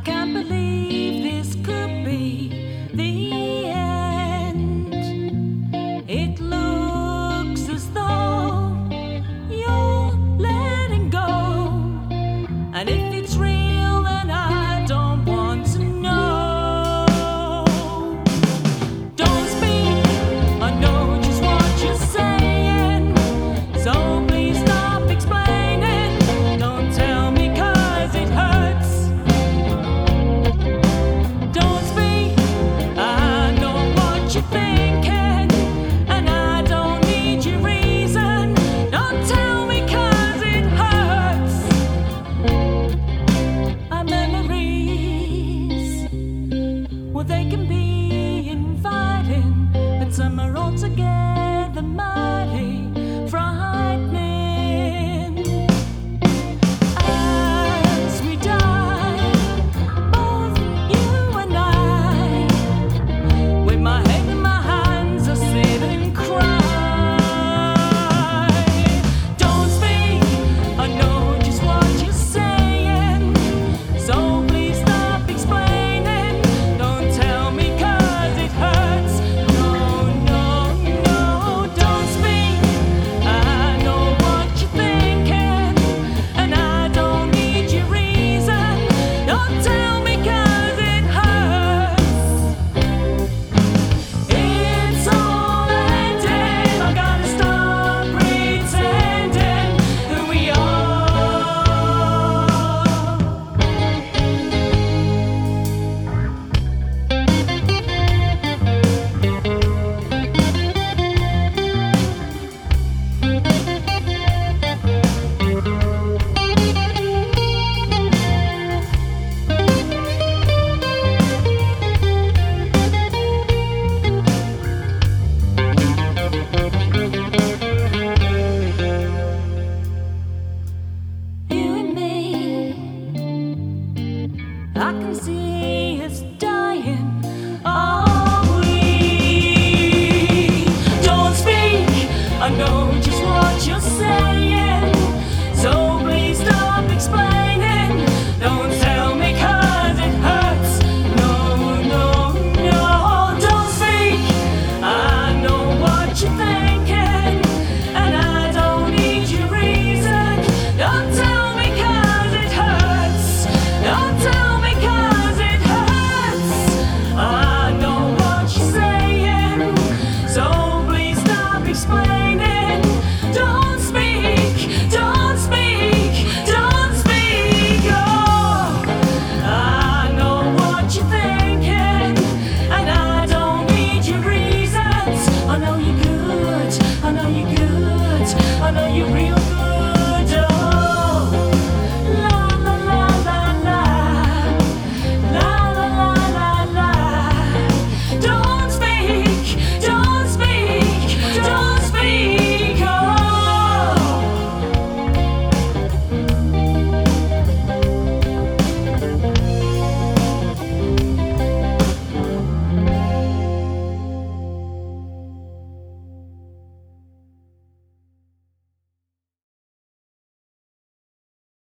can't believe this could be the end. It looks as though you're letting go, and if it's real, then I don't want to know. Don't speak, I know just what you're saying, so please stop explaining. Don't tell me 'cause it hurts. Don't speak, I know what you're thinking, and I don't need your reason. Don't tell me 'cause it hurts. Our memories, well, they can be inviting, but some are